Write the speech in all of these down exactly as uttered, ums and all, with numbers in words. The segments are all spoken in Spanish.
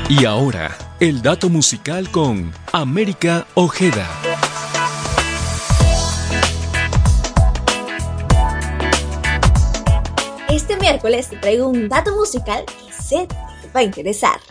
Y ahora, el dato musical con América Ojeda. Este miércoles te traigo un dato musical que sé que te va a interesar.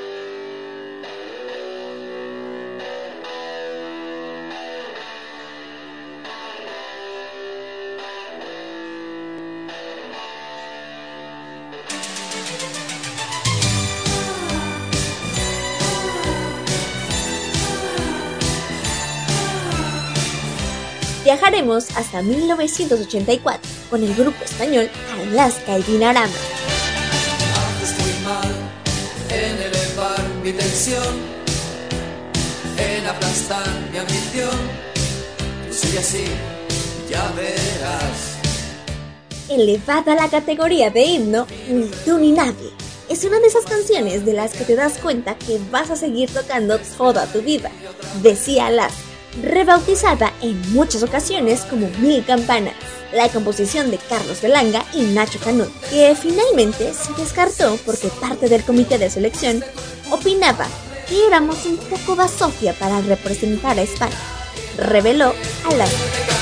Viajaremos hasta mil novecientos ochenta y cuatro con el grupo español Alaska y Dinarama. Haces muy mal en elevar mi tensión, en aplastar mi ambición. Tú sigue así, ya verás. Elevada a la categoría de himno, Ni tú ni nadie. Es una de esas canciones de las que te das cuenta que vas a seguir tocando toda tu vida, decía Alaska, rebautizada en muchas ocasiones como Mil Campanas, la composición de Carlos Belanga y Nacho Canut, que finalmente se descartó porque parte del comité de selección opinaba que éramos un poco basofia para representar a España, reveló Alaska.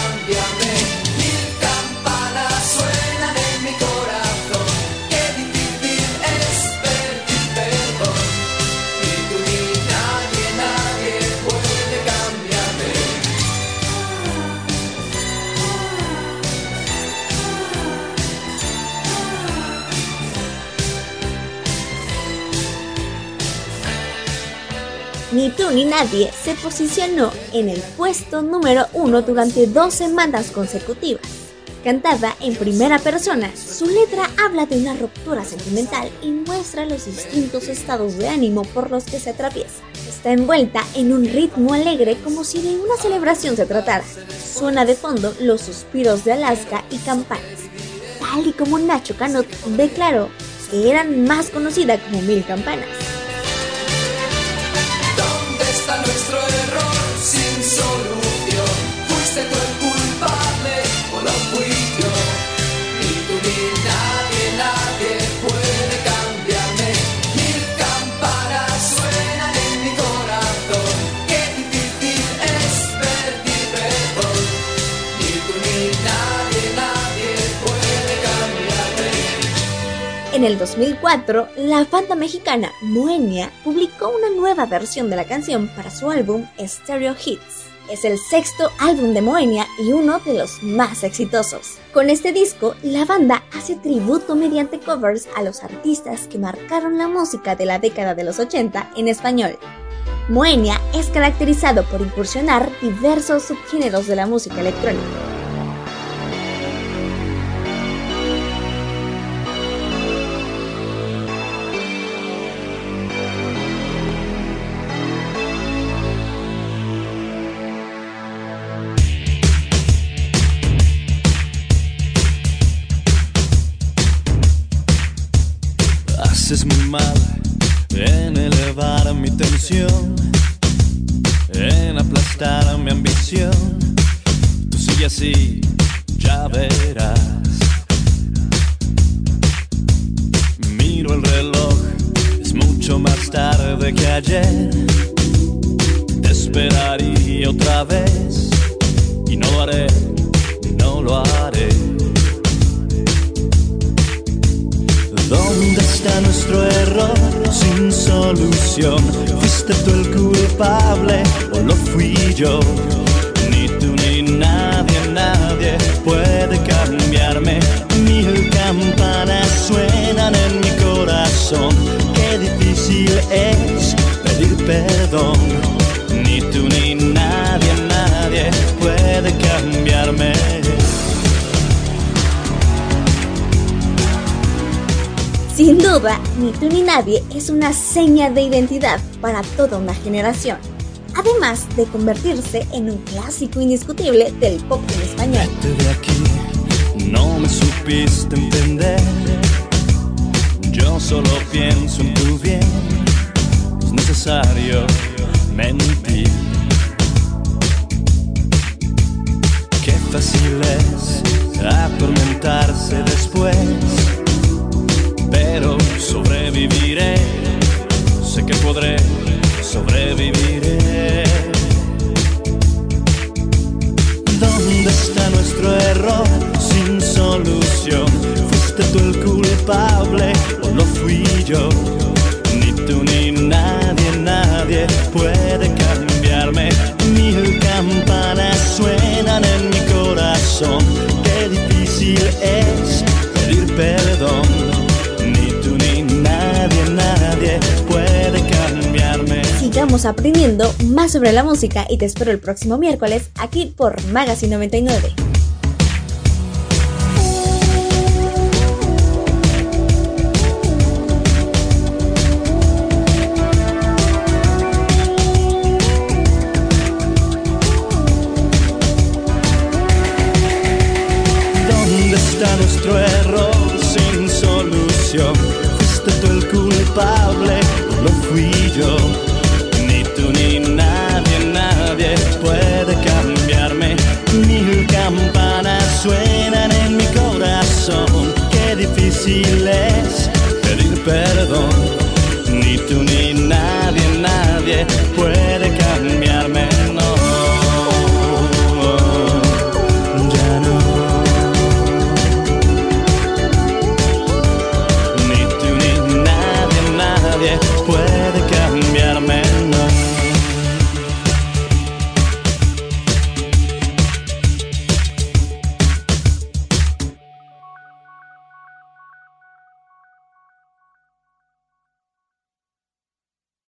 Ni tú ni nadie se posicionó en el puesto número uno durante dos semanas consecutivas. Cantada en primera persona, su letra habla de una ruptura sentimental y muestra los distintos estados de ánimo por los que se atraviesa. Está envuelta en un ritmo alegre como si de una celebración se tratara. Suena de fondo los suspiros de Alaska y Campanas, tal y como Nacho Canut declaró que eran más conocida como Mil Campanas. Nuestro error sin solución, fuiste tú el culpable o lo fui yo. Ni tú ni nadie, nadie puede cambiarme. Mil campanas suenan en mi corazón, qué difícil es pedir perdón. Ni tú ni nadie, nadie puede cambiarme. En el dos mil cuatro, la banda mexicana Moenia publicó una nueva versión de la canción para su álbum Stereo Hits. Es el sexto álbum de Moenia y uno de los más exitosos. Con este disco, la banda hace tributo mediante covers a los artistas que marcaron la música de la década de los ochenta en español. Moenia es caracterizado por incursionar diversos subgéneros de la música electrónica. Haces muy mal en elevar mi tensión, en aplastar mi ambición. Tú sigue así, ya verás. Miro el reloj, es mucho más tarde que ayer. Te esperaría otra vez y no lo haré, no lo haré. ¿Dónde está nuestro error sin solución? ¿Fuiste tú el culpable o lo fui yo? Ni tú ni nadie, nadie puede cambiarme. Mil campanas suenan en mi corazón, qué difícil es pedir perdón. Ni tú ni nadie, nadie puede cambiarme. Sin duda, Ni tú ni nadie es una seña de identidad para toda una generación, además de convertirse en un clásico indiscutible del pop en español. Vete de aquí, no me supiste entender. Yo solo pienso en tu bien, no es necesario mentir. Qué fácil es atormentarse después, pero sobreviviré. Sé que puedo solución. ¿Fuiste tú el culpable o lo fui yo? Ni tú ni nadie, nadie puede cambiarme. Mil campanas suenan en mi corazón. Qué difícil es pedir perdón. Ni tú ni nadie, nadie puede cambiarme. Sigamos aprendiendo más sobre la música y te espero el próximo miércoles aquí por Magazine noventa y nueve. ¿Dónde está nuestro error sin solución? ¿Fuiste tú el culpable o lo fui yo? Ni tú ni nadie, nadie puede cambiarme. Mil campanas suenan en mi corazón. Qué difícil es pedir perdón. Ni tú ni nadie, nadie puede